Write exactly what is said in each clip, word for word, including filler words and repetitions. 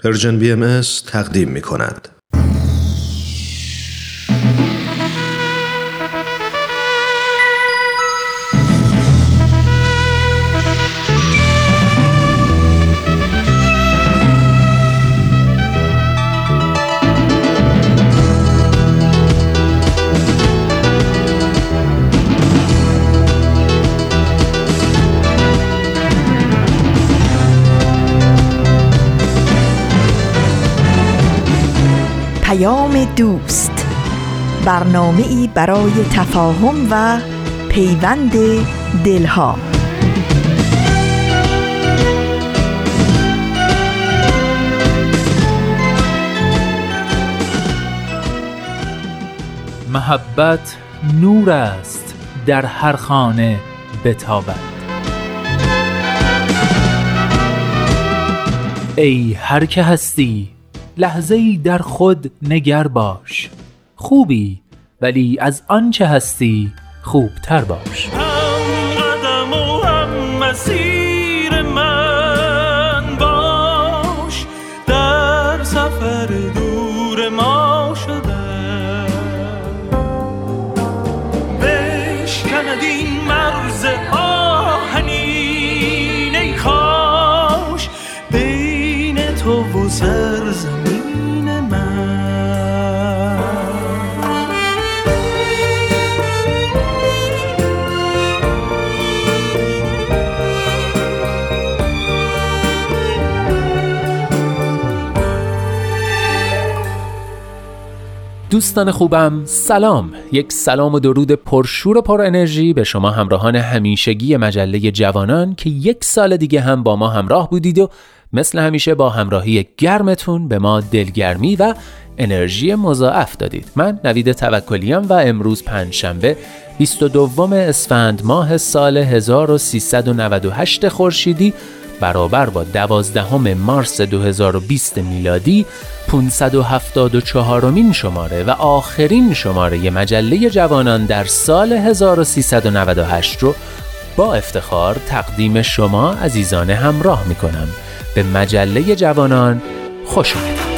پرژن بی ام اس تقدیم می کند. دوست، برنامه‌ای برای تفاهم و پیوند دلها. محبت نور است در هر خانه بتابد. ای هر که هستی لحظه‌ای در خود نگر باش، خوبی ولی از آنچه هستی خوبتر باش. هم قدم و هم مسیر من باش، در سفر دور ما شده بشکند این مرز آهنین، ای کاش بین تو و سرزمین دوستان خوبم، سلام. یک سلام و درود پرشور و پر انرژی به شما همراهان همیشگی مجله جوانان که یک سال دیگه هم با ما همراه بودید و مثل همیشه با همراهی گرمتون به ما دلگرمی و انرژی مضاعف دادید. من نوید توکلی‌ام و امروز پنجشنبه بیست و دوم اسفند ماه سال هزار و سیصد و نود و هشت خورشیدی برابر با دوازدهم مارس دو هزار و بیست میلادی پانصد و هفتاد و چهارمین شماره و آخرین شماره مجله جوانان در سال هزار و سیصد و نود و هشت رو با افتخار تقدیم شما عزیزان همراه میکنم. به مجله جوانان خوش آمدید.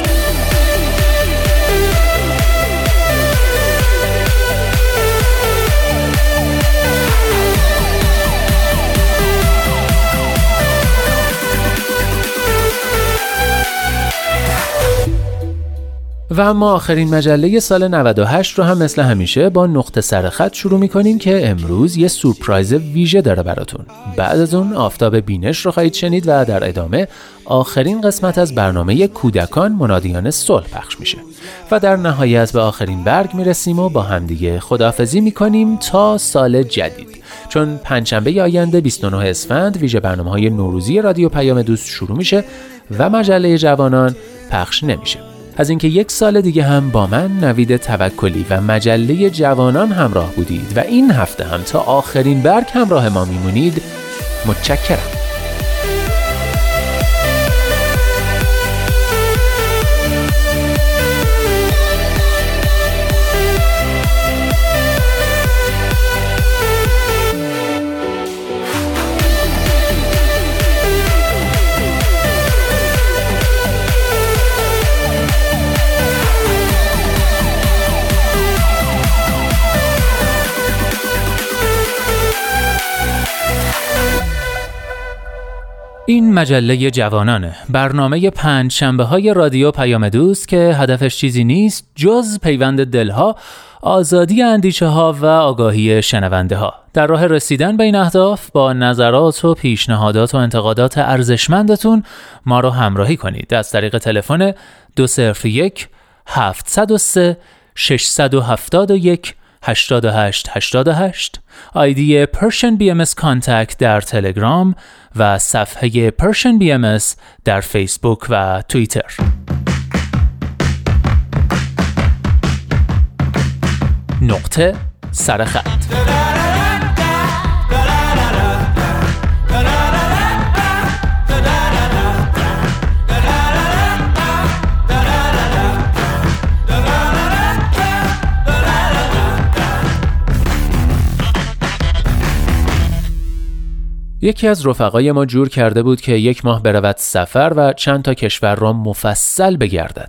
و اما آخرین مجله سال نود و هشت رو هم مثل همیشه با نقطه سرخط شروع می‌کنیم که امروز یه سورپرایز ویژه داره براتون. بعد از اون آفتاب بینش رو خواهید شنید و در ادامه آخرین قسمت از برنامه کودکان منادیان صلح پخش میشه و در نهایت به آخرین برگ میرسیم و با همدیگه خداحافظی می‌کنیم تا سال جدید. چون پنجشنبه آینده بیست و نه اسفند ویژه برنامه‌های نوروزی رادیو پیام دوست شروع میشه و مجله جوانان پخش نمیشه. از اینکه یک سال دیگه هم با من نوید توکلی و مجله جوانان همراه بودید و این هفته هم تا آخرین برگ همراه ما میمونید متشکرم. این مجله جوانانه، برنامه پنج شنبه های رادیو پیام دوست که هدفش چیزی نیست جز پیوند دلها، آزادی اندیشه ها و آگاهی شنونده ها. در راه رسیدن به این اهداف با نظرات و پیشنهادات و انتقادات ارزشمندتون ما رو همراهی کنید از طریق تلفن دو صفر یک هفت صفر سه شش هفت یک هشتاد و هشت هشتاد و هشت، آیدی Persian بی ام اس کانتکت در تلگرام و صفحه Persian بی ام اس در فیسبوک و توییتر. نقطه سرخط. یکی از رفقای ما جور کرده بود که یک ماه برود سفر و چند تا کشور را مفصل بگردد.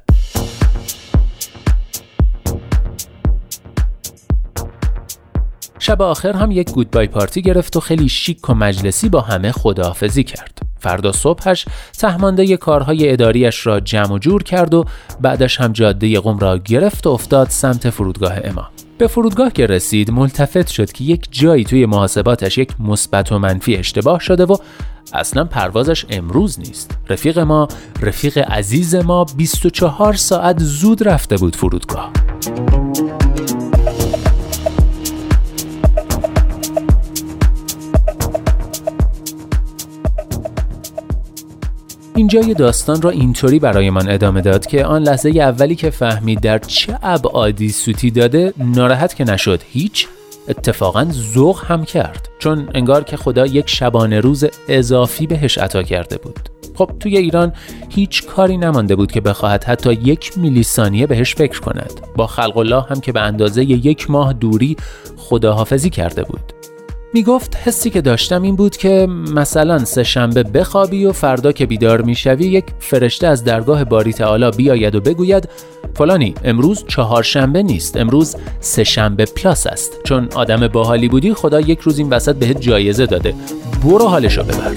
شب آخر هم یک گودبای پارتی گرفت و خیلی شیک و مجلسی با همه خداحافظی کرد. فردا صبحش تهمانده کارهای اداریش را جمع و جور کرد و بعدش هم جاده قم را گرفت و افتاد سمت فرودگاه امام. به فرودگاه که رسید ملتفت شد که یک جایی توی محاسباتش یک مثبت و منفی اشتباه شده و اصلا پروازش امروز نیست. رفیق ما، رفیق عزیز ما بیست و چهار ساعت زود رفته بود فرودگاه. اینجا یه داستان را اینطوری برای من ادامه داد که آن لحظه اولی که فهمید در چه ابعادی سوتی داده ناراحت که نشد، هیچ، اتفاقاً ذوق هم کرد، چون انگار که خدا یک شبانه روز اضافی بهش عطا کرده بود. خب توی ایران هیچ کاری نمانده بود که بخواهد حتی یک میلی ثانیه بهش فکر کند. با خلق الله هم که به اندازه یک ماه دوری خداحافظی کرده بود. می گفت حسی که داشتم این بود که مثلا سه شنبه بخوابی و فردا که بیدار می شوی یک فرشته از درگاه باری تعالی بیاید و بگوید فلانی امروز چهار شنبه نیست، امروز سه شنبه پلاس است، چون آدم باحالی بودی خدا یک روز این وسط بهت جایزه داده، برو حالشو ببر.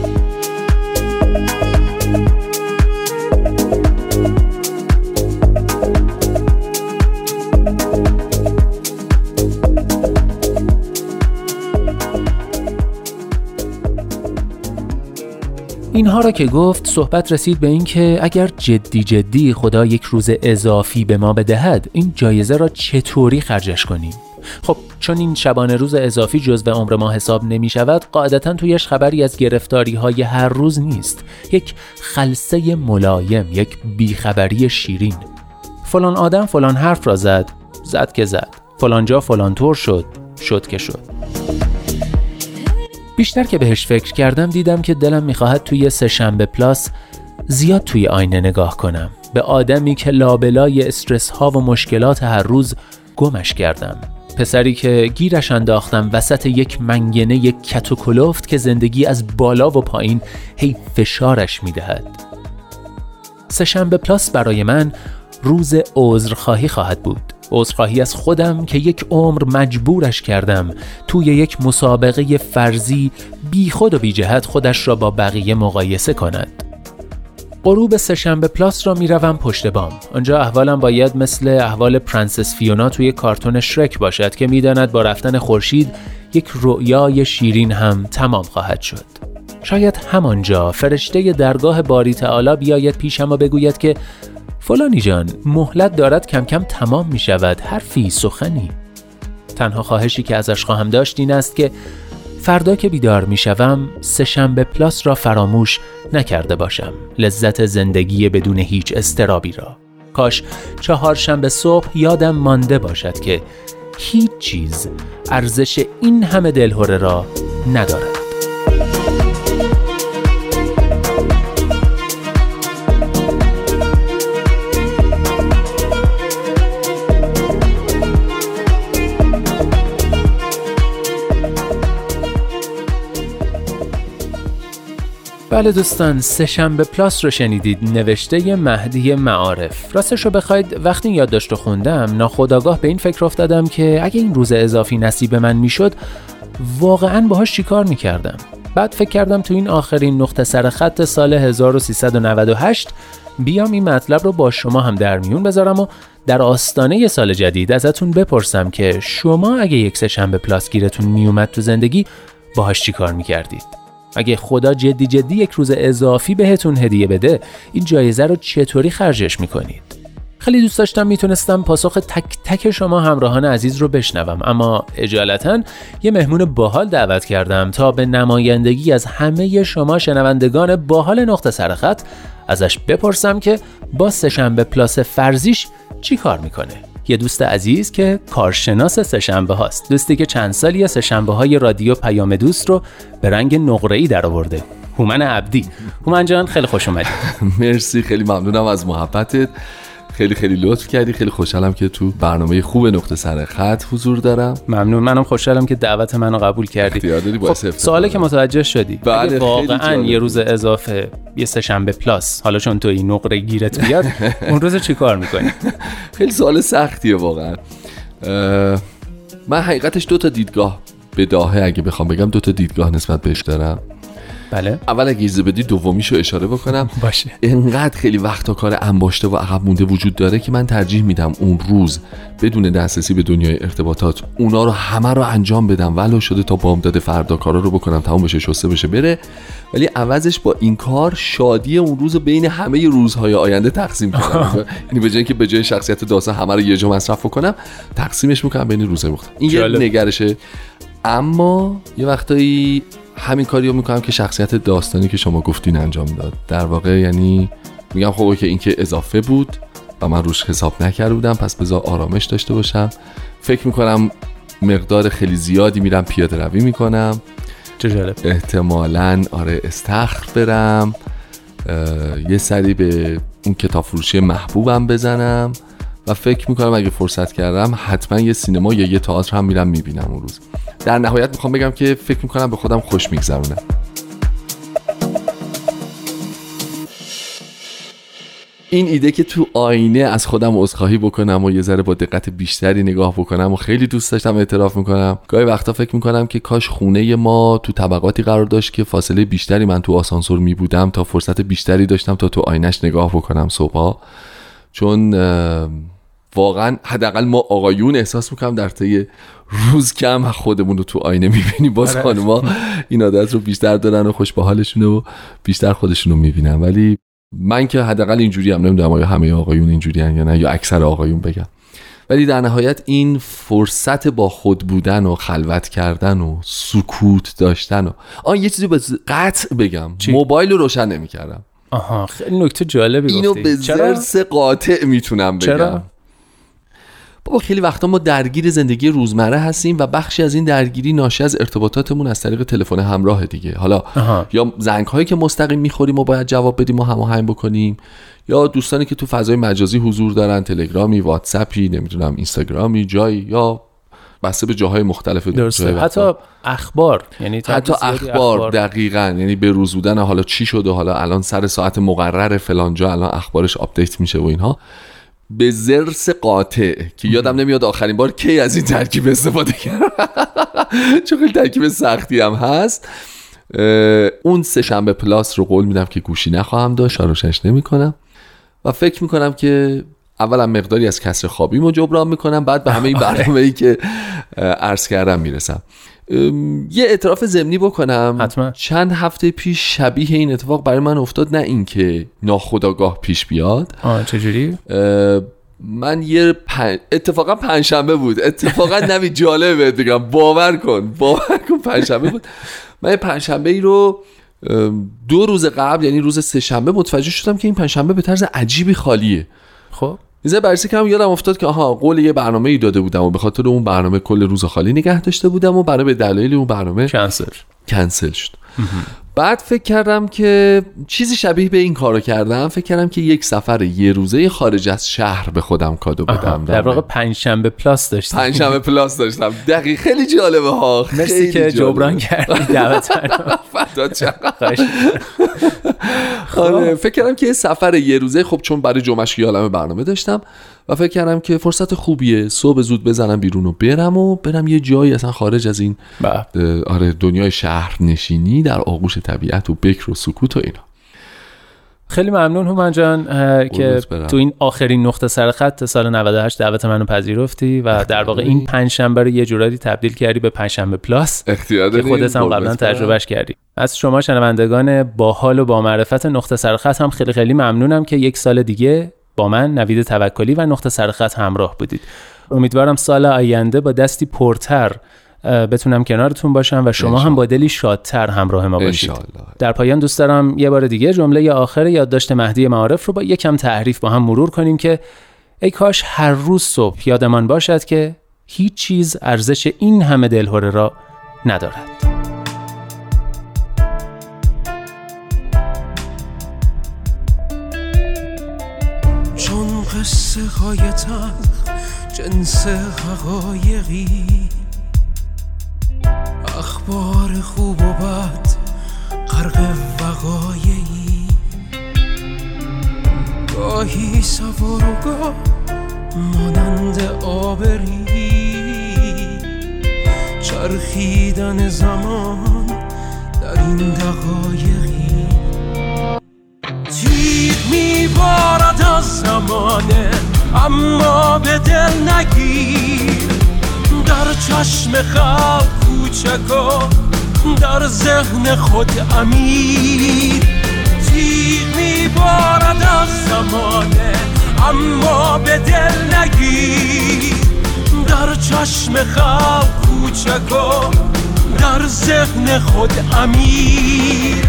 اینها را که گفت صحبت رسید به این که اگر جدی جدی خدا یک روز اضافی به ما بدهد این جایزه را چطوری خرجش کنیم؟ خب چون این شبانه روز اضافی جزو عمر ما حساب نمی شود، قاعدتاً تویش خبری از گرفتاری های هر روز نیست، یک خلسه ملایم، یک بیخبری شیرین. فلان آدم فلان حرف را زد، زد که زد، فلان جا فلان طور شد، شد که شد. بیشتر که بهش فکر کردم دیدم که دلم میخواهد توی سه شنبه پلاس زیاد توی آینه نگاه کنم، به آدمی که لابلای استرس ها و مشکلات هر روز گمش کردم، پسری که گیرش انداختم وسط یک منگنه یک کت و کلفت که زندگی از بالا و پایین هی فشارش میدهد. سه شنبه پلاس برای من روز عذرخواهی خواهد بود، عذرخواهی از خودم که یک عمر مجبورش کردم توی یک مسابقه فرضی بی خود و بی جهت خودش را با بقیه مقایسه کند. غروب سه شنبه پلاس را می روم پشت بام. آنجا احوالم باید مثل احوال پرنسس فیونا توی کارتون شرک باشد که می داند با رفتن خورشید یک رؤیای شیرین هم تمام خواهد شد. شاید همانجا فرشته درگاه باری تعالی بیاید پیشم و بگوید که فلانی جان مهلت دارد کم کم تمام می شود، حرفی سخنی. تنها خواهشی که ازش خواهم داشت این است که فردا که بیدار می شوم سه شنبه پلاس را فراموش نکرده باشم، لذت زندگی بدون هیچ اضطرابی را. کاش چهار شنبه صبح یادم مانده باشد که هیچ چیز ارزش این همه دلهره را ندارد. بله دوستان، سه شنبه پلاس رو شنیدید، نوشته مهدی معارف. راستش رو بخواید وقتی این یادداشت رو خوندم ناخودآگاه به این فکر افتادم که اگه این روز اضافی نصیب من میشد واقعاً باهاش چیکار میکردم. بعد فکر کردم تو این آخرین نقطه سر خط سال هزار و سیصد و نود و هشت بیام این مطلب رو با شما هم در میون بذارم و در آستانه سال جدید ازتون بپرسم که شما اگه یک سه شنبه پلاس گیرتون میومد تو زندگی باهاش چیکار میکردید؟ اگه خدا جدی جدی یک روز اضافی بهتون هدیه بده این جایزه رو چطوری خرجش میکنید؟ خیلی دوست داشتم میتونستم پاسخ تک تک شما همراهان عزیز رو بشنوم، اما اجالتا یه مهمون باحال دعوت کردم تا به نمایندگی از همه شما شنوندگان باحال نقطه سرخط ازش بپرسم که با سه شنبه پلاس فرضیش چی کار میکنه. یه دوست عزیز که کارشناس سه شنبه هاست، دوستی که چند سالی سه شنبه های رادیو پیام دوست رو به رنگ نقره‌ای در آورده. هومن عبدی. هومن جان خیلی خوش اومدید. مرسی، خیلی ممنونم از محبتت. خیلی خیلی لطف کردی. خیلی خوشحالم که تو برنامه خوب نقطه سر خط حضور دارم. ممنون. منم خوشحالم که دعوت منو قبول کردی. خب سوالی که متوجه شدی، بله، واقعا یه روز اضافه، یه سه شنبه پلاس، حالا چون تو این نقره گیرت بیاد اون روز چی کار میکنی؟ خیلی سوال سختیه واقعا. من حقیقتش دو تا دیدگاه بداهه اگه بخوام بگم دو تا دیدگاه نسبت بهش دارم. بله. اول اگه اجازه بدی دومیشو اشاره بکنم. باشه. اینقدر خیلی وقتا کار انباشته و عقب مونده وجود داره که من ترجیح میدم اون روز بدون دسترسی به دنیای ارتباطات اونا رو همه رو انجام بدم، ولو شده تا بامداد فردا کارا رو بکنم، تموم بشه، شسته بشه، بره، ولی عوضش با این کار شادی اون روز بین همه روزهای آینده تقسیم کنم. یعنی به جای اینکه به جای شخصیت داستان همه رو یه جا مصرف کنم، تقسیمش میکنم بین روزهای مختلف. این یه نگرشه. اما یه وقتایی همین کاریو میکنم که شخصیت داستانی که شما گفتین انجام داد. در واقع یعنی میگم خب که این که اضافه بود و من روش حساب نکرده بودم، پس بذار آرامش داشته باشم. فکر میکنم مقدار خیلی زیادی میرم پیاده روی میکنم. چه جالب. احتمالاً آره استخر برم، یه سری به اون کتاب فروشی محبوبم بزنم و فکر میکنم اگه فرصت کردم حتما یه سینما یا یه تئاتر هم میرم میبینم اون روز. در نهایت میخوام بگم که فکر میکنم به خودم خوش میگذرونم. این ایده که تو آینه از خودم عذرخواهی بکنم و یه ذره با دقت بیشتری نگاه بکنم و خیلی دوست داشتم، اعتراف میکنم. گاهی وقتا فکر میکنم که کاش خونه ما تو طبقاتی قرار داشت که فاصله بیشتری من تو آسانسور میبودم تا فرصت بیشتری داشتم تا تو آینش نگاه بکنم صبحا. چون واقعا حداقل ما آقایون احساس میکنم در طی روز کم خودمون رو تو آینه میبینیم، باز خانوما این عادت رو بیشتر دارن و خوش به حالشونه و بیشتر خودشون رو میبینن. ولی من که حداقل اینجوری هم، نمیدونم آیا همه آقایون اینجوری ان یا نه، یا اکثر آقایون بگم. ولی در نهایت این فرصت با خود بودن و خلوت کردن و سکوت داشتن و آن یه چیزی به قطع بگم، موبایل رو روشن نمیکردم. آها، خیلی نکته جالبی گفتی. اینو به ضرس قاطع میتونم بگم. چرا؟ بابا خیلی وقتا ما درگیر زندگی روزمره هستیم و بخشی از این درگیری ناشی از ارتباطاتمون از طریق تلفن همراه دیگه. حالا آها. یا زنگ هایی که مستقیم میخوریم و باید جواب بدیم و هماهنگ بکنیم، یا دوستانی که تو فضای مجازی حضور دارن، تلگرامی، واتساپی، نمیدونم اینستاگرامی، جایی، یا بسته به جاهای مختلف. درسته. حتی اخبار، یعنی حتی اخبار, اخبار دقیقاً، یعنی به روز بودن حالا چی شده، حالا الان سر ساعت مقرر فلان جا الان اخبارش آپدیت میشه و اینها. به ضرس قاطع که یادم نمیاد آخرین بار کی از این ترکیب استفاده کردم، چون خیلی ترکیب سختی هم هست. اون سه شنبه پلاس رو قول میدم که گوشی نخواهم داشت، روشنش نمی کنم و فکر میکنم که اولا مقداری از کسر خوابیمو جبران میکنم، بعد به همه این برنامه‌ای که عرض کردم میرسم. یه اعتراف ضمنی بکنم. حتما. چند هفته پیش شبیه این اتفاق برای من افتاد، نه این که ناخودآگاه پیش بیاد. آه چجوری؟ من یه پن... اتفاقا پنجشنبه بود، اتفاقا نمی جالبه بگم، باور کن باور کن پنجشنبه بود. من پنجشنبه ای رو دو روز قبل، یعنی روز سه شنبه متوجه شدم که این پنجشنبه به طرز عجیبی خالیه. خب یه بررسی کردم، یادم افتاد که آها قول یه برنامه‌ای داده بودم و به خاطر اون برنامه کل روز خالی نگه داشته بودم و برای به دلایل اون برنامه کنسل کنسل شد. بعد فکر کردم که چیزی شبیه به این کارو کردم. فکر کردم که یک سفر یه روزه خارج از شهر به خودم کادو بدم. در واقع پنجشنبه پلاس داشتم. پنجشنبه پلاس داشتم. دقیق. خیلی جالبه ها. مرسی که جبران کردی دعوتم. فدات شم. آره فکر کردم که سفر یه روزه، خب چون برای جمعش یه عالمه برنامه داشتم و فکر کردم که فرصت خوبیه صبح زود بزنم بیرون و برم و برم یه جایی اصلا خارج از این آره دنیای شهر نشینی، در آغوش طبیعت و بکر و سکوت و اینا. خیلی ممنون هومن جان که تو این آخرین نقطه سر خط سال نود و هشت دعوت منو پذیرفتی و در واقع این پنجشنبه رو یه جورایی تبدیل کردی به پنجشنبه پلاس که خودت هم قبلا تجربهش کردی. از شما شنوندگان باحال و با معرفت نقطه سر خط هم خیلی خیلی ممنونم که یک سال دیگه با من نوید توکلی و نقطه سر خط همراه بودید. امیدوارم سال آینده با دستی پرتر بتونم کنارتون باشم و شما هم با دلی شادتر همراه ما باشید. در پایان دوست دارم یه بار دیگه جمله آخر یادداشت مهدی معارف رو با یکم تعریف با هم مرور کنیم که ای کاش هر روز صبح یادمان باشد که هیچ چیز ارزش این همه دلهره را ندارد. چون قصه های تلخ جنس حقایقی، اخبار خوب و بد غرق وقایعی، گاهی سوار و گاه مانند آبری، چرخیدن زمان در این دقایقی. تیغ میبارد از زمانه اما به دل نگیر، در چشم خلق کوچک و در ذهن خود امیر. تیغ میبارد از زمانه اما به دل نگیر، در چشم خلق کوچک و در ذهن خود امیر.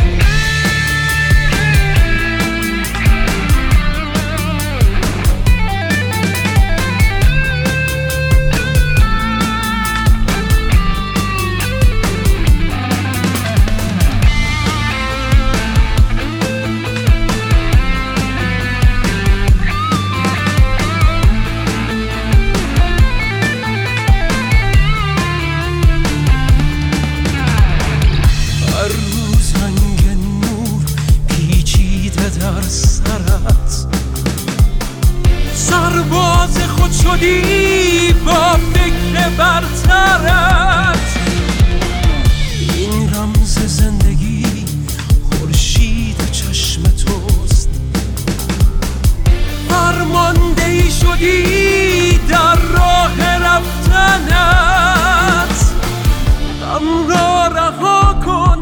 سرباز خود شدی با فکر برترت، این رمز زندگی خورشید چشم توست. فرماندهی شدی در راه رفتنت، غم را رها کن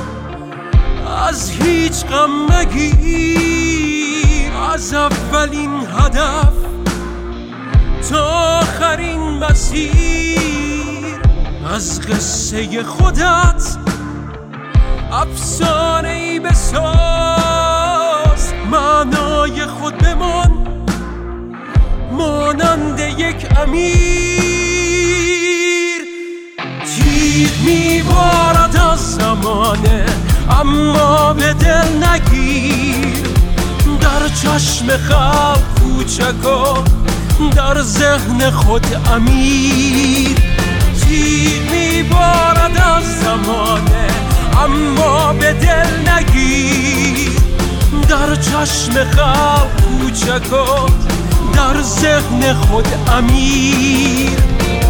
از هیچ غم مگیر، از اولین هدف تا آخرین مسیر. از قصه خودت افسانه‌ای بساز، معنای خود بمان مانند یک امیر. تیغ میبارد از زمانه اما به دل نگیر، در چشم خلق کوچک و در ذهن خود امیر. تیغ میبارد از زمانه اما به دل نگیر، در چشم خلق کوچک و در ذهن خود امیر.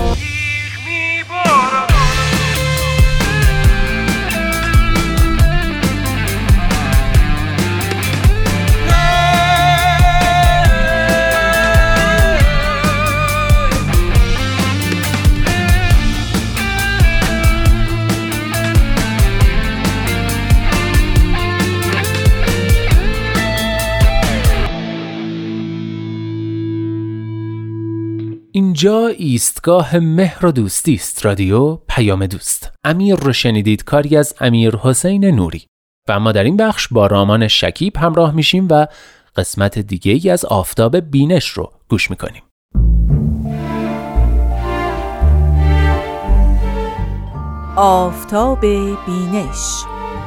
اینجا ایستگاه مهر و دوستی است. رادیو پیام دوست. امیر رو شنیدید، کاری از امیر حسین نوری. و ما در این بخش با رامان شکیب همراه میشیم و قسمت دیگه ای از آفتاب بینش رو گوش میکنیم. آفتاب بینش.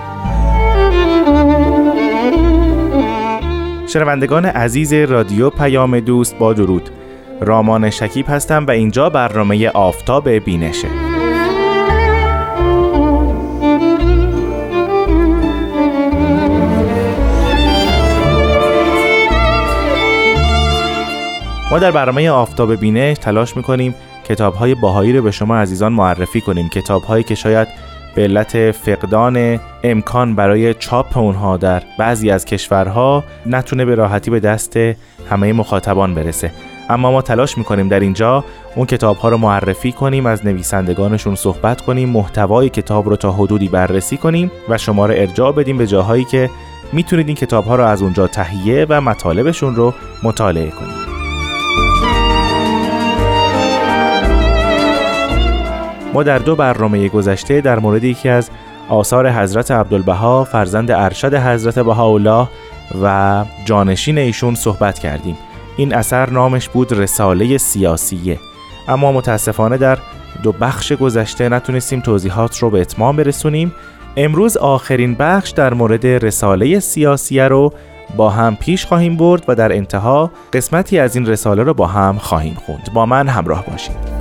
شنوندگان عزیز رادیو پیام دوست، با درود. رامان شکیب هستم و اینجا برنامه آفتاب بینشه. ما در برنامه آفتاب بینش تلاش میکنیم کتاب‌های بهایی رو به شما عزیزان معرفی کنیم، کتاب‌هایی که شاید به علت فقدان امکان برای چاپ اونها در بعضی از کشورها نتونه به راحتی به دست همه مخاطبان برسه. اما ما تلاش میکنیم در اینجا اون کتاب‌ها رو معرفی کنیم، از نویسندگانشون صحبت کنیم، محتوای کتاب رو تا حدودی بررسی کنیم و شما رو ارجاع بدیم به جاهایی که میتونید این کتاب‌ها رو از اونجا تهیه و مطالبشون رو مطالعه کنید. ما در دو برنامه گذشته در مورد یکی از آثار حضرت عبدالبها فرزند ارشد حضرت بهاءالله و جانشین ایشون صحبت کردیم. این اثر نامش بود رساله سیاسیه، اما متاسفانه در دو بخش گذشته نتونستیم توضیحات رو به اتمام برسونیم. امروز آخرین بخش در مورد رساله سیاسیه رو با هم پیش خواهیم برد و در انتها قسمتی از این رساله رو با هم خواهیم خوند. با من همراه باشید.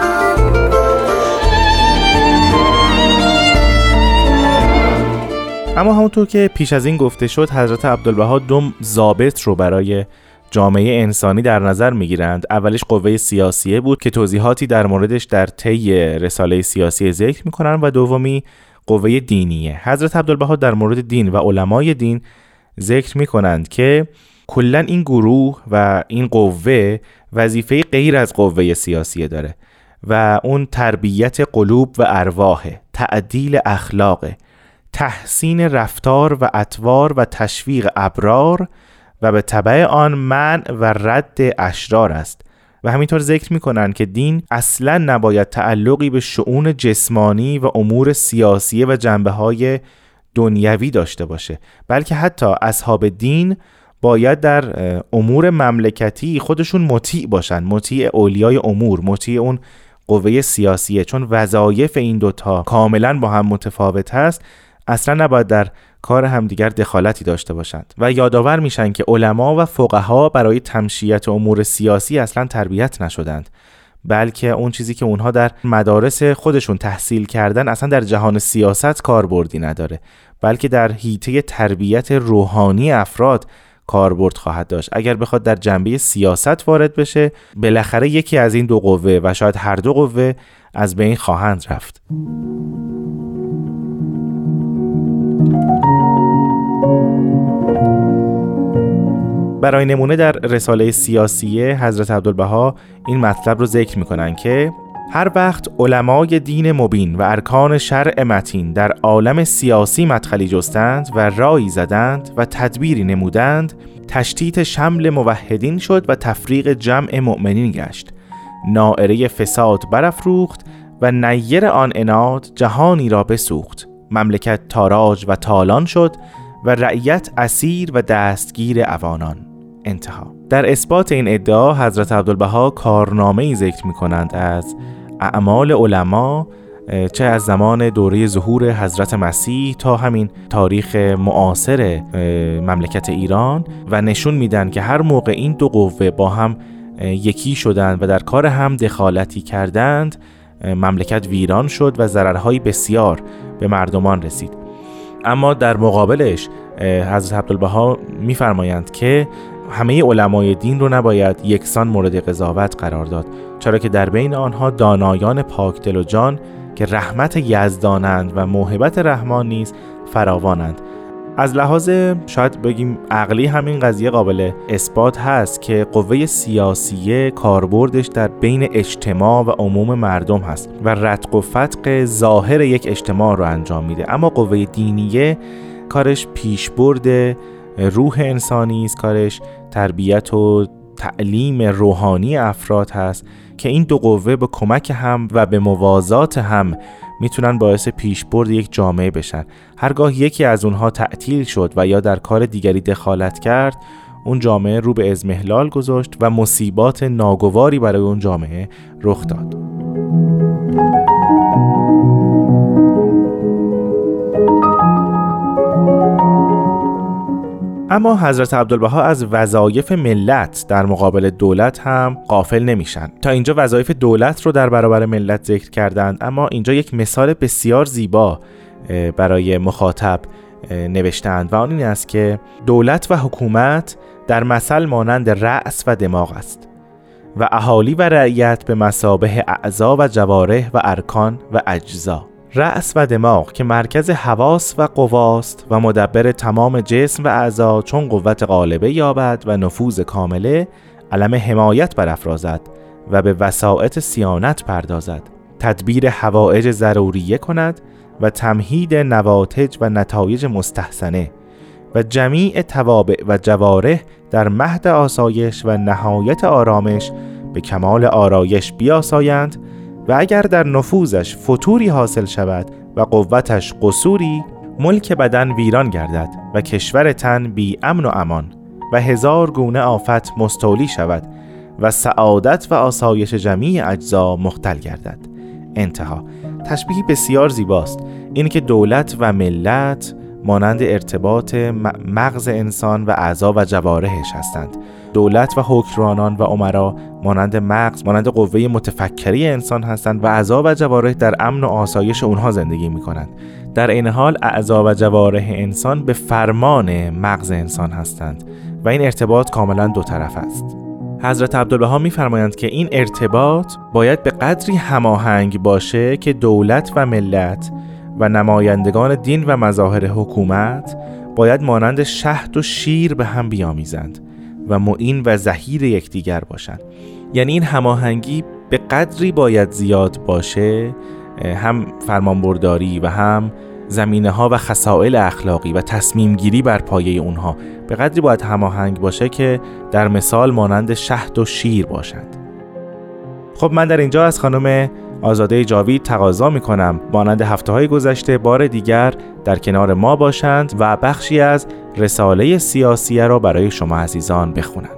اما همونطور که پیش از این گفته شد، حضرت عبدالبها دو ضابط رو برای جامعه انسانی در نظر میگیرند. اولیش قوه سیاسیه بود که توضیحاتی در موردش در طی رساله سیاسی ذکر میکنن و دومی قوه دینیه. حضرت عبدالبها در مورد دین و علمای دین ذکر میکنند که کلا این گروه و این قوه وظیفه غیر از قوه سیاسیه داره و اون تربیت قلوب و ارواح، تعدیل اخلاق، تحسین رفتار و اطوار و تشویق ابرار و به تبع آن منع و رد اشرار است. و همینطور ذکر میکنن که دین اصلا نباید تعلقی به شؤون جسمانی و امور سیاسی و جنبه‌های دنیوی داشته باشه، بلکه حتی اصحاب دین باید در امور مملکتی خودشون مطیع باشن، مطیع اولیای امور، مطیع اون قوه سیاسیه، چون وظایف این دوتا کاملا با هم متفاوت هست. اصلا نباید در کار همدیگر دخالتی داشته باشند و یادآور میشن که علما و فقها برای تمشیت امور سیاسی اصلا تربیت نشدند، بلکه اون چیزی که اونها در مدارس خودشون تحصیل کردن اصلا در جهان سیاست کاربردی نداره، بلکه در حیطه تربیت روحانی افراد کاربرد خواهد داشت. اگر بخواد در جنبه سیاست وارد بشه، بالاخره یکی از این دو قوه و شاید هر دو قوه از بین خواهند رفت. برای نمونه در رساله سیاسیه حضرت عبدالبها این مطلب رو ذکر میکنن که هر وقت علمای دین مبین و ارکان شرع متین در عالم سیاسی مدخلی جستند و رایی زدند و تدبیری نمودند، تشتیت شمل موحدین شد و تفریق جمع مؤمنین گشت. نائره فساد برافروخت و نیر آن عناد جهانی را بسوخت. مملکت تاراج و تالان شد و رعیت اسیر و دستگیر عوانان. انتها. در اثبات این ادعا حضرت عبدالبها کارنامه‌ای ذکر می‌کنند از اعمال علما، چه از زمان دوره ظهور حضرت مسیح تا همین تاریخ معاصر مملکت ایران، و نشون میدن که هر موقع این دو قوه با هم یکی شدند و در کار هم دخالتی کردند، مملکت ویران شد و ضررهای بسیار به مردمان رسید. اما در مقابلش حضرت عبدالبها میفرمایند که همه علمای دین رو نباید یکسان مورد قضاوت قرار داد، چرا که در بین آنها دانایان پاک دل و جان که رحمت یزدانند و موهبت رحمان نیز فراوانند. از لحاظ شاید بگیم عقلی همین قضیه قابل اثبات هست که قوه سیاسیه کاربردش در بین اجتماع و عموم مردم هست و رتق و فتق ظاهر یک اجتماع رو انجام میده، اما قوه دینیه کارش پیشبرد روح انسانی است، کارش تربیت و تعلیم روحانی افراد هست که این دو قوه به کمک هم و به موازات هم میتونن باعث پیشبرد یک جامعه بشن. هرگاه یکی از اونها تعطیل شد و یا در کار دیگری دخالت کرد، اون جامعه رو به اضمحلال گذاشت و مصیبات ناگواری برای اون جامعه رخ داد. اما حضرت عبدالبها از وظایف ملت در مقابل دولت هم غافل نمیشن. تا اینجا وظایف دولت رو در برابر ملت ذکر کردند، اما اینجا یک مثال بسیار زیبا برای مخاطب نوشتند و آن این است که دولت و حکومت در مثل مانند رأس و دماغ است و اهالی و رعیت به مثابه اعضا و جوارح و ارکان و اجزا. رأس و دماغ که مرکز حواس و قواست و مدبر تمام جسم و اعضا، چون قوت غالبه یابد و نفوذ کامله، علم حمایت برافرازد و به وسائط صیانت پردازد، تدبیر حوائج ضروریه کند و تمهید نواتج و نتایج مستحسنه و جمیع توابع و جوارح در مهد آسایش و نهایت آرامش به کمال آرایش بیاسایند و اگر در نفوذش فتوری حاصل شود و قوتش قصوری، ملک بدن ویران گردد و کشور تن بی امن و امان و هزار گونه آفت مستولی شود و سعادت و آسایش جمیع اجزا مختل گردد. انتها. تشبیه بسیار زیباست، این که دولت و ملت مانند ارتباط مغز انسان و اعضا و جوارحش هستند. دولت و حکمرانان و امرا مانند مغز، مانند قوه متفکری انسان هستند و اعضا و جوارح در امن و آسایش اونها زندگی می‌کنند. در این حال اعضا و جوارح انسان به فرمان مغز انسان هستند و این ارتباط کاملا دو طرف است. حضرت عبدالبها می‌فرمایند که این ارتباط باید به قدری هماهنگ باشه که دولت و ملت و نمایندگان دین و مظاهر حکومت باید مانند شهد و شیر به هم بیامیزند و معین و ظهیر یکدیگر باشند. یعنی این هماهنگی به قدری باید زیاد باشه، هم فرمانبرداری و هم زمینه‌ها و خصائل اخلاقی و تصمیم گیری بر پایه اونها به قدری باید هماهنگ باشه که در مثال مانند شهد و شیر باشند. خب من در اینجا از خانم آزاده جاوید تقاضا میکنم مانند هفته‌های گذشته بار دیگر در کنار ما باشند و بخشی از رساله سیاسیه را برای شما عزیزان بخونند.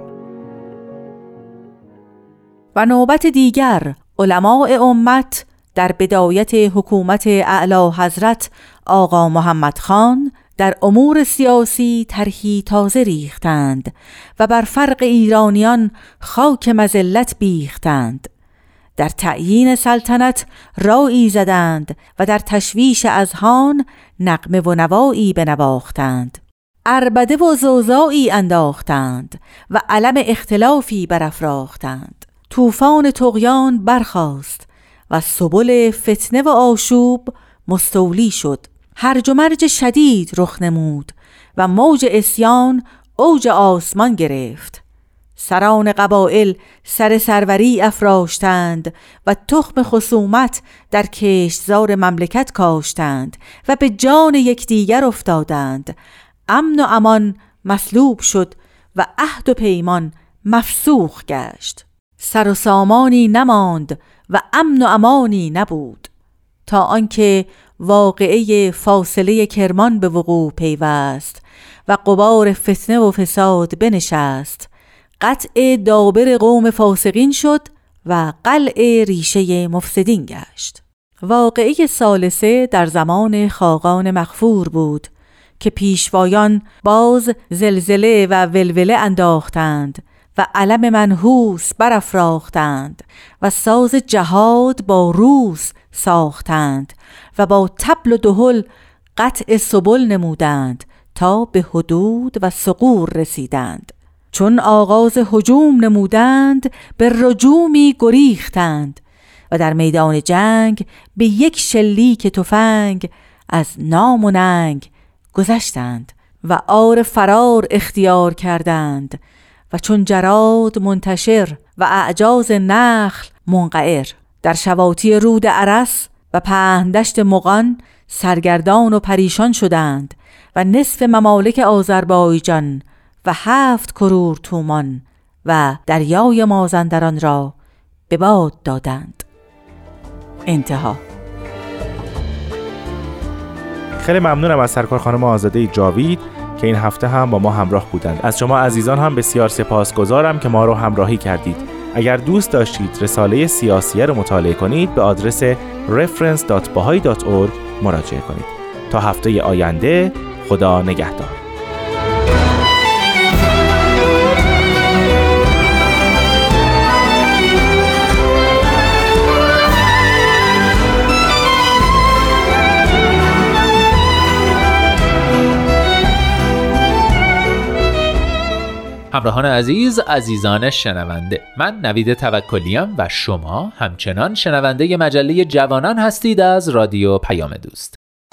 و نوبت دیگر علماء امت در بدایت حکومت اعلی حضرت آقا محمد خان در امور سیاسی طرحی تازه ریختند و بر فرق ایرانیان خاک مذلت بیختند. در تعیین سلطنت رایی زدند و در تشویش اذهان نغمه و نوایی بنواختند. عربده و زوزایی انداختند و علم اختلافی برافراختند. طوفان طغیان برخاست و سبل فتنه و آشوب مستولی شد. هرج و مرج شدید رخ نمود و موج عصیان اوج آسمان گرفت. سران قبایل سر سروری افراشتند و تخم خصومت در کشتزار مملکت کاشتند و به جان یکدیگر افتادند. امن و امان مسلوب شد و عهد و پیمان مفسوخ گشت. سر و سامانی نماند و امن و امانی نبود تا آنکه واقعه فاصله کرمان به وقوع پیوست و غبار فتنه و فساد بنشست. قطع دابر قوم فاسقین شد و قلع ریشه مفسدین گشت. واقعه ثالثه در زمان خاقان مغفور بود که پیشوایان باز زلزله و ولوله انداختند و علم منحوس برافراختند و ساز جهاد با روس ساختند و با طبل و دهل قطع سبل نمودند تا به حدود و ثغور رسیدند. چون آغاز هجوم نمودند به رجومی گریختند و در میدان جنگ به یک شلیک تفنگ از نام و ننگ گذشتند و آر فرار اختیار کردند و چون جراد منتشر و اعجاز نخل منقعر. در شواطی رود ارس و پهندشت مغان سرگردان و پریشان شدند و نصف ممالک آذربایجان و هفت کرور تومان و دریای مازندران را به باد دادند. انتها. خیلی ممنونم از سرکار خانم آزاده جاوید که این هفته هم با ما همراه بودند. از شما عزیزان هم بسیار سپاسگزارم که ما رو همراهی کردید. اگر دوست داشتید رساله سیاسیه رو مطالعه کنید به آدرس reference dot bahai dot org مراجعه کنید. تا هفته آینده، خدا نگهدار. همراهان عزیز، عزیزان شنونده، من نوید توکلیم و شما همچنان شنونده مجله جوانان هستید از رادیو پیام دوست.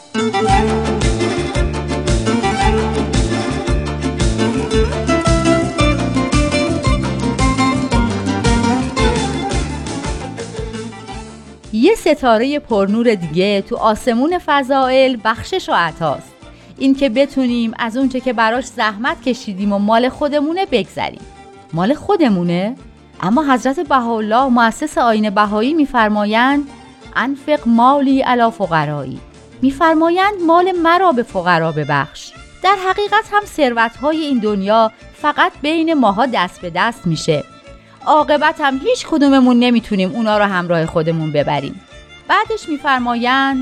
یه ستاره پرنور دیگه تو آسمون فضائل بخشش و عطاست. این که بتونیم از اونچه که براش زحمت کشیدیم و مال خودمونه بگذریم. مال خودمونه؟ اما حضرت بهاءالله مؤسس آیین بهایی میفرمایند انفق مالی علی فقرایی، میفرمایند مال مرا به فقرا ببخش. در حقیقت هم ثروت‌های این دنیا فقط بین ماها دست به دست میشه. عاقبت هم هیچ کدوممون نمیتونیم اونا رو همراه خودمون ببریم. بعدش میفرمایند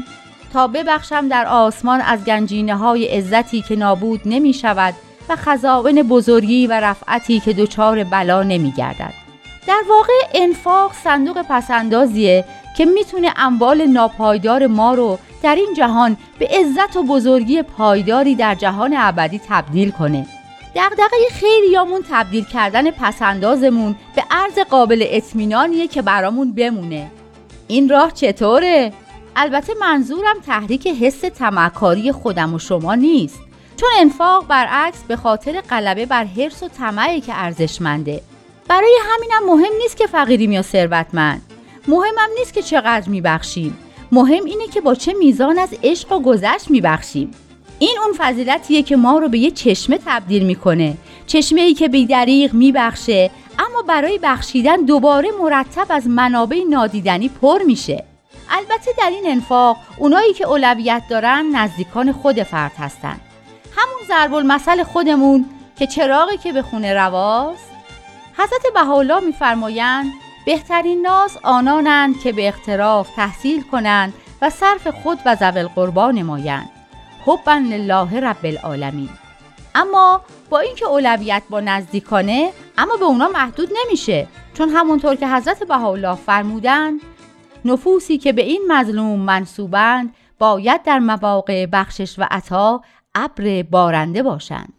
تا ببخشم در آسمان از گنجینه های عزتی که نابود نمی شود و خزائن بزرگی و رفعتی که دچار بلا نمی گردد. در واقع انفاق صندوق پسندازیه که میتونه اموال ناپایدار ما رو در این جهان به عزت و بزرگی پایداری در جهان ابدی تبدیل کنه. دغدغه خیلیامون تبدیل کردن پسندازمون به ارز قابل اطمینانیه که برامون بمونه. این راه چطوره؟ البته منظورم تحریک حس طمعکاری خودم و شما نیست، چون انفاق برعکس به خاطر غلبه بر حرص و طمعی که ارزشمنده. برای همینم مهم نیست که فقیریم یا ثروتمند، مهمم نیست که چقدر میبخشیم، مهم اینه که با چه میزان از عشق و گذشت میبخشیم. این اون فضیلتیه که ما رو به یه چشمه تبدیل میکنه، چشمه‌ای که بی‌دریغ میبخشه اما برای بخشیدن دوباره مرتب از منابع نادیدنی پر میشه. البته در این انفاق اونایی که اولویت دارن نزدیکان خود فرد هستن. همون ضرب المثل خودمون که چراغی که به خونه رواست. حضرت بهاءالله میفرمایند بهترین ناس آنانند که به اقتراف تحصیل کنند و صرف خود و ذوی القربا نمایند، حبا لله رب العالمین. اما با اینکه اولویت با نزدیکانه، اما به اونا محدود نمیشه، چون همونطور که حضرت بهاءالله فرمودند نفوسی که به این مظلوم منسوبند باید در مواقع بخشش و عطا ابر بارنده باشند.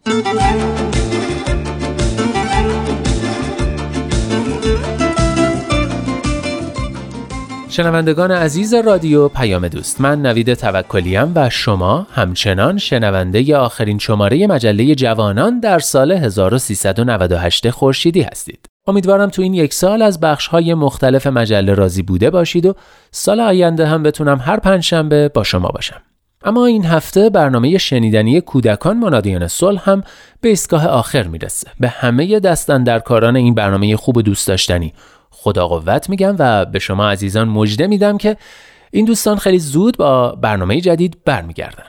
شنوندگان عزیز رادیو پیام دوست، من نوید توکلیم و شما همچنان شنونده آخرین شماره مجله جوانان در سال هزار و سیصد و نود و هشت خورشیدی هستید. امیدوارم تو این یک سال از بخش‌های مختلف مجله راضی بوده باشید و سال آینده هم بتونم هر پنجشنبه با شما باشم. اما این هفته برنامه شنیدنی کودکان منادیان صلح هم به ایستگاه آخر میرسه. به همه دستاندرکاران این برنامه خوب و دوست داشتنی خدا قوت میگم و به شما عزیزان مژده میدم که این دوستان خیلی زود با برنامه جدید برمیگردن.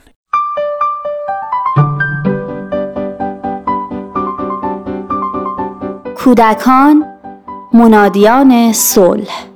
کودکان منادیان صلح.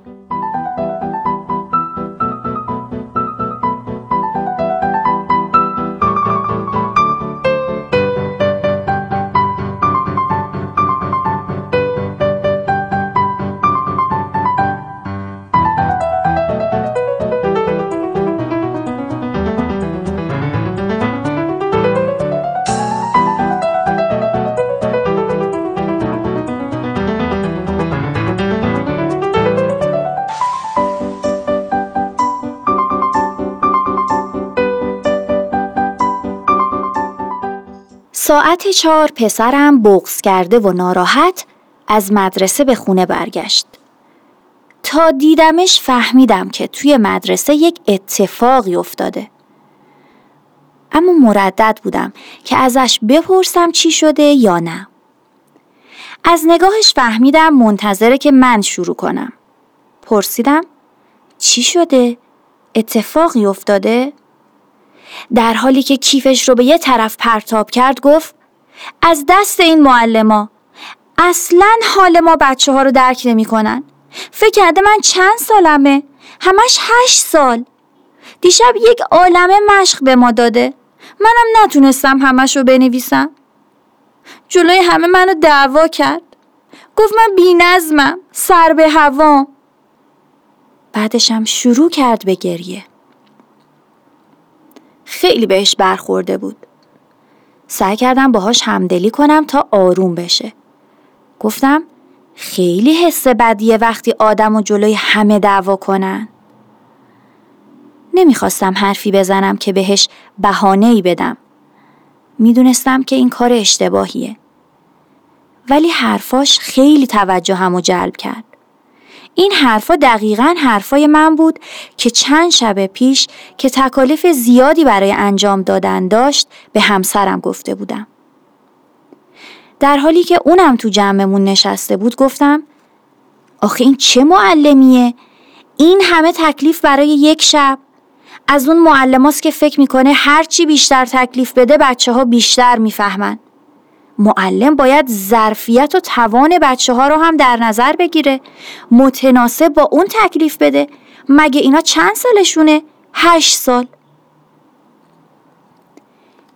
ساعت چهار پسرم بغض کرده و ناراحت از مدرسه به خونه برگشت. تا دیدمش فهمیدم که توی مدرسه یک اتفاقی افتاده. اما مردد بودم که ازش بپرسم چی شده یا نه. از نگاهش فهمیدم منتظره که من شروع کنم. پرسیدم چی شده؟ اتفاقی افتاده؟ در حالی که کیفش رو به یه طرف پرتاب کرد گفت از دست این معلما، اصلاً حال ما بچه ها رو درک نمی کنن. فکر کرده من چند سالمه؟ همش هشت سال. دیشب یک عالمه مشق به ما داده، منم نتونستم همش رو بنویسم. جلوی همه منو دعوا کرد، گفت من بی نظمم، سر به هوام. بعدشم شروع کرد به گریه. خیلی بهش برخورده بود. سعی کردم باهاش همدلی کنم تا آروم بشه. گفتم خیلی حس بدیه وقتی آدمو جلوی همه دعوا کنن. نمیخواستم حرفی بزنم که بهش بهانه‌ای بدم. میدونستم که این کار اشتباهیه. ولی حرفاش خیلی توجهمو جلب کرد. این حرفا دقیقاً حرفای من بود که چند شب پیش که تکالیف زیادی برای انجام دادن داشت به همسرم گفته بودم. در حالی که اونم تو جمعمون نشسته بود گفتم آخه این چه معلمیه؟ این همه تکلیف برای یک شب؟ از اون معلماست که فکر میکنه هر چی بیشتر تکلیف بده بچه ها بیشتر میفهمن. معلم باید ظرفیت و توان بچه ها رو هم در نظر بگیره، متناسب با اون تکلیف بده. مگه اینا چند سالشونه؟ هشت سال.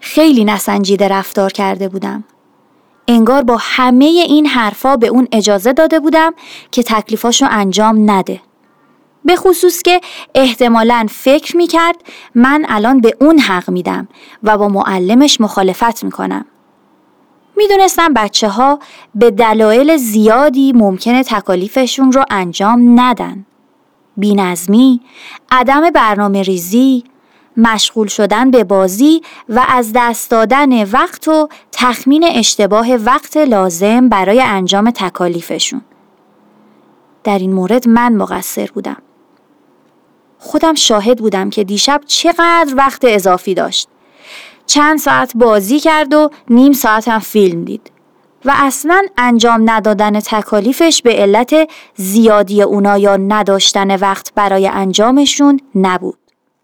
خیلی نسنجیده رفتار کرده بودم. انگار با همه این حرفا به اون اجازه داده بودم که تکلیفاشو انجام نده. به خصوص که احتمالاً فکر میکرد من الان به اون حق میدم و با معلمش مخالفت میکنم. میدونستم بچه ها به دلایل زیادی ممکنه تکالیفشون رو انجام ندن. بی‌نظمی، عدم برنامه ریزی، مشغول شدن به بازی و از دست دادن وقت و تخمین اشتباه وقت لازم برای انجام تکالیفشون. در این مورد من مقصر بودم. خودم شاهد بودم که دیشب چقدر وقت اضافی داشت. چند ساعت بازی کرد و نیم ساعت هم فیلم دید و اصلاً انجام ندادن تکالیفش به علت زیادی اونا یا نداشتن وقت برای انجامشون نبود.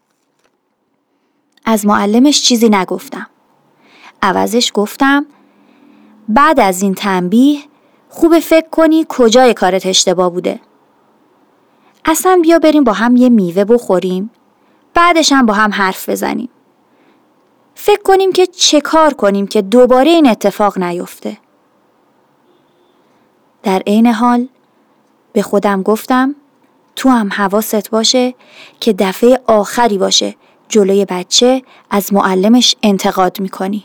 از معلمش چیزی نگفتم. عوضش گفتم بعد از این تنبیه خوب فکر کنی کجای کارت اشتباه بوده. اصلا بیا بریم با هم یه میوه بخوریم، بعدش هم با هم حرف بزنیم. فکر کنیم که چه کار کنیم که دوباره این اتفاق نیفته. در عین حال به خودم گفتم تو هم حواست باشه که دفعه آخری باشه جلوی بچه از معلمش انتقاد میکنی.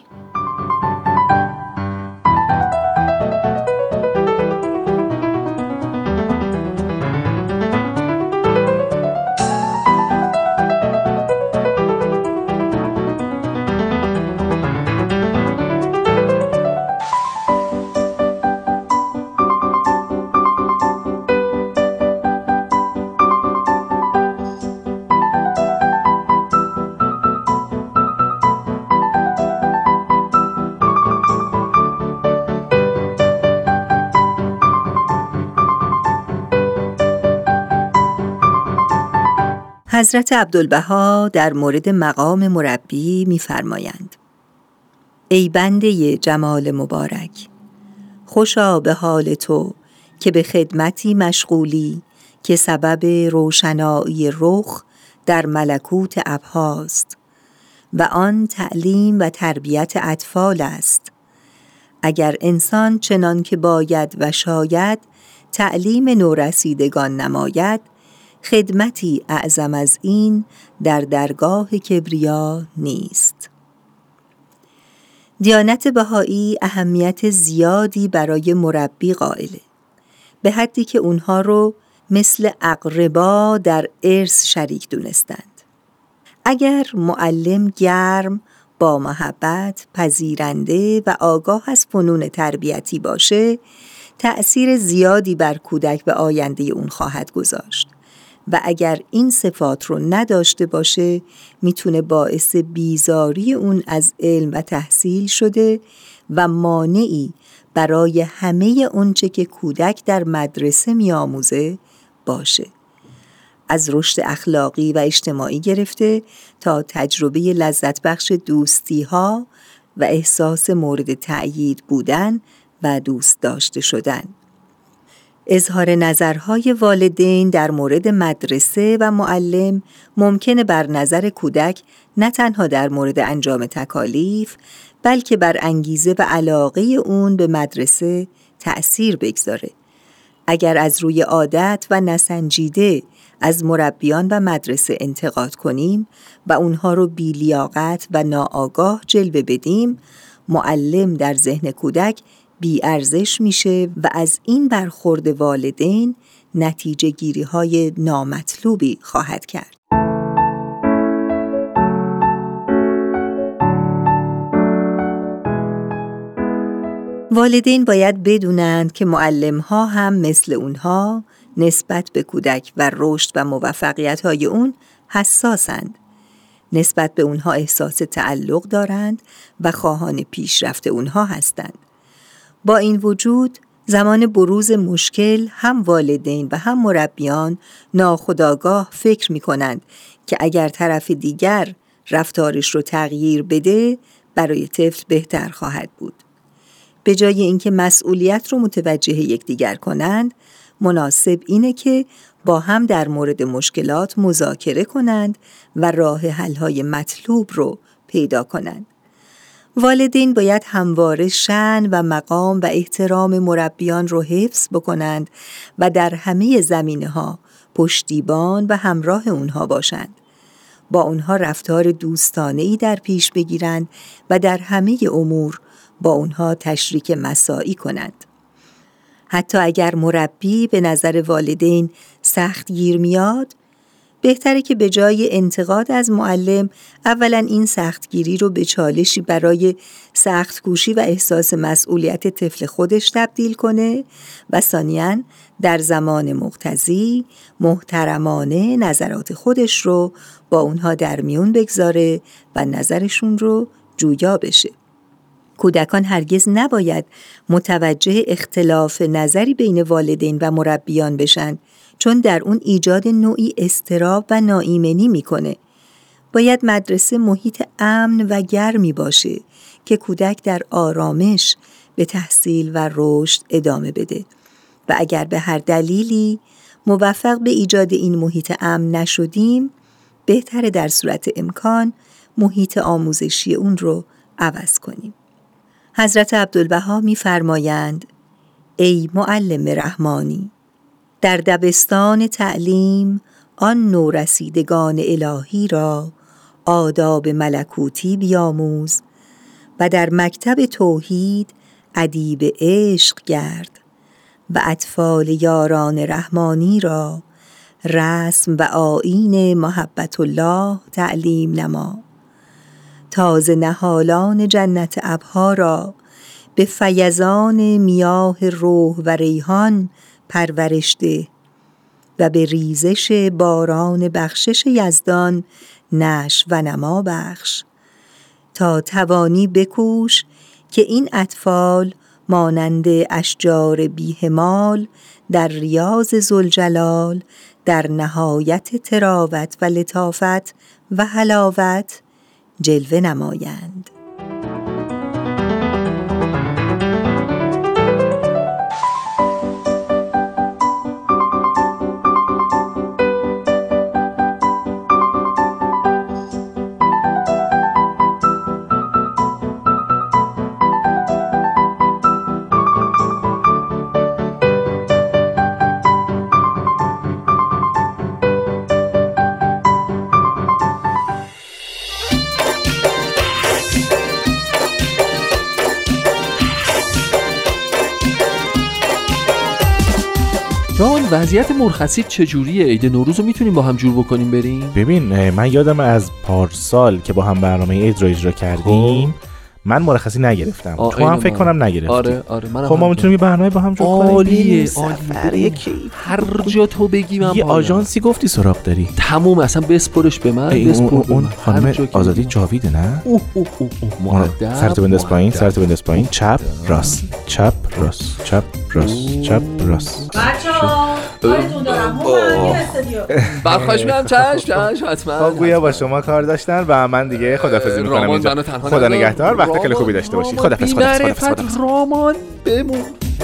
حضرت عبدالبها در مورد مقام مربی می‌فرمایند: ای بنده جمال مبارک، خوشا به حال تو که به خدمتی مشغولی که سبب روشنایی رخ در ملکوت ابهاست و آن تعلیم و تربیت اطفال است. اگر انسان چنان که باید و شاید تعلیم نورسیدگان نماید، خدمتی اعظم از این در درگاه کبریا نیست. دیانت بهایی اهمیت زیادی برای مربی قائله، به حدی که اونها رو مثل اقربا در ارث شریک دونستند. اگر معلم گرم، با محبت، پذیرنده و آگاه از فنون تربیتی باشه، تأثیر زیادی بر کودک به آینده اون خواهد گذاشت و اگر این صفات رو نداشته باشه میتونه باعث بیزاری اون از علم و تحصیل شده و مانعی برای همه اونچه که کودک در مدرسه میآموزه باشه، از رشد اخلاقی و اجتماعی گرفته تا تجربه لذت بخش دوستی ها و احساس مورد تأیید بودن و دوست داشته شدن. اظهار نظرهای والدین در مورد مدرسه و معلم ممکنه بر نظر کودک نه تنها در مورد انجام تکالیف، بلکه بر انگیزه و علاقه اون به مدرسه تأثیر بگذاره. اگر از روی عادت و نسنجیده از مربیان و مدرسه انتقاد کنیم و اونها رو بی‌لیاقت و ناآگاه جلوه بدیم، معلم در ذهن کودک بی ارزش میشه و از این برخورد والدین نتیجه گیری های نامطلوبی خواهد کرد. والدین باید بدونند که معلم ها هم مثل اونها نسبت به کودک و رشد و موفقیت های اون حساسند. نسبت به اونها احساس تعلق دارند و خواهان پیشرفت اونها هستند. با این وجود زمان بروز مشکل هم والدین و هم مربیان ناخودآگاه فکر می کنند که اگر طرف دیگر رفتارش رو تغییر بده برای طفل بهتر خواهد بود. به جای اینکه مسئولیت رو متوجه یکدیگر کنند، مناسب اینه که با هم در مورد مشکلات مذاکره کنند و راه حل‌های مطلوب رو پیدا کنند. والدین باید همواره شأن و مقام و احترام مربیان رو حفظ بکنند و در همه زمینه‌ها پشتیبان و همراه اونها باشند. با اونها رفتار دوستانه‌ای در پیش بگیرند و در همه امور با اونها تشریک مساعی کنند. حتی اگر مربی به نظر والدین سخت گیر میاد، بهتره که به جای انتقاد از معلم اولا این سختگیری رو به چالشی برای سخت‌کوشی و احساس مسئولیت طفل خودش تبدیل کنه و ثانیاً در زمان مقتضی محترمانه نظرات خودش رو با اونها در میون بگذاره و نظرشون رو جویا بشه. کودکان هرگز نباید متوجه اختلاف نظری بین والدین و مربیان بشن، چون در اون ایجاد نوعی اضطراب و ناایمنی میکنه. باید مدرسه محیط امن و گرمی باشه که کودک در آرامش به تحصیل و رشد ادامه بده و اگر به هر دلیلی موفق به ایجاد این محیط امن نشدیم، بهتره در صورت امکان محیط آموزشی اون رو عوض کنیم. حضرت عبدالبها می‌فرمایند: ای معلم رحمانی، در دبستان تعلیم آن نورسیدگان الهی را آداب ملکوتی بیاموز و در مکتب توحید ادیب عشق گرد و اطفال یاران رحمانی را رسم و آیین محبت الله تعلیم نما. تازه نهالان جنت ابها را به فیضان میاه روح و ریحان پرورش ده و به ریزش باران بخشش یزدان نشو و نما بخش، تا توانی بکوش که این اطفال مانند اشجار بیهمال در ریاض ذوالجلال در نهایت تراوت و لطافت و حلاوت جلوه نمایند. جان، وضعیت مرخصی چجوریه؟ عید نوروز رو میتونیم با هم جور بکنیم بریم؟ ببین، من یادم از پارسال که با هم برنامه عید رو اجرا کردیم من مرخصی نگرفتم، تو هم فکر کنم نگرفتی. آره آره منم. خب ما میتونیم یه برنامه با هم جور کنیم. عالیه عالیه. هر جا تو بگی من یه آژانسی گفتی سراغ داری؟ تموم، اصلا بسپرش به من. بسپر اون خانم آزادی جاویده نه؟ اوه اوه اوه اوه سرتو بنداز پایین، سرتو بنداز پایین، چپ راست چپ راست چپ راست چپ راست. بچه‌ها کارتون دارم، هومن استودیو. برخاش میام. چش چش حتما. خب گویا با شما کار داشتن و من دیگه خداحافظی میکنم اینجا. خدا نگهدار، وقت خیلی خوبی داشته باشی. خداحافظ. خداحافظ. رامان بمون.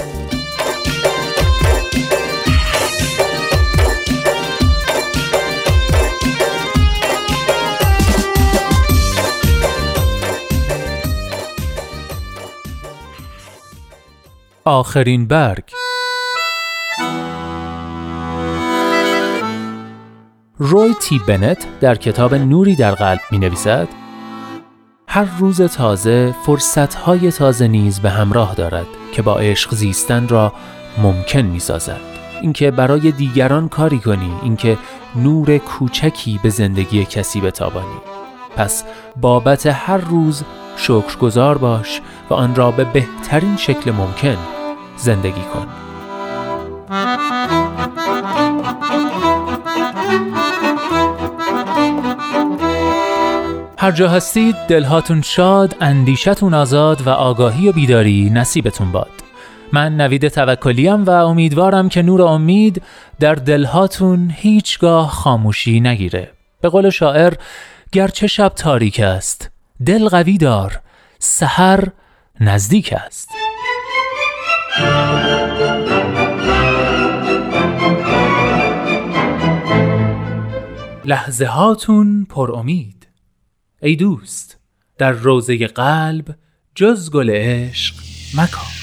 آخرین برگ. روی تی بنت در کتاب نوری در قلب می نویسد: هر روز تازه فرصت‌های تازه نیز به همراه دارد که با عشق زیستن را ممکن می سازد. اینکه برای دیگران کاری کنی، اینکه نور کوچکی به زندگی کسی بتابانی. پس بابت هر روز شکرگزار باش و آن را به بهترین شکل ممکن زندگی کن. هر جا هستید دلهاتون شاد، اندیشتون آزاد و آگاهی و بیداری نصیبتون باد. من نوید توکلیم و امیدوارم که نور امید در دلهاتون هیچگاه خاموشی نگیره. به قول شاعر، گرچه شب تاریک است، دل قوی دار، سحر نزدیک است. لحظه هاتون پر امید. ای دوست، در روضه قلب جز گل عشق مکن.